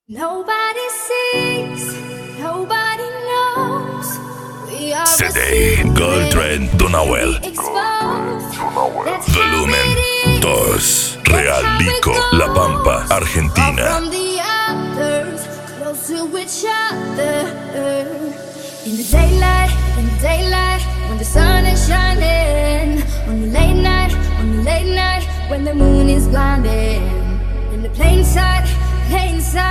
Nobody sees, nobody knows. We are CD Gold Trend Donauel. exposed. That's Volumen 2. Realico, La Pampa, Argentina. From the others, close to each other. In the daylight, when the sun is shining. On the late night, when the moon is blinding. In the plain sight,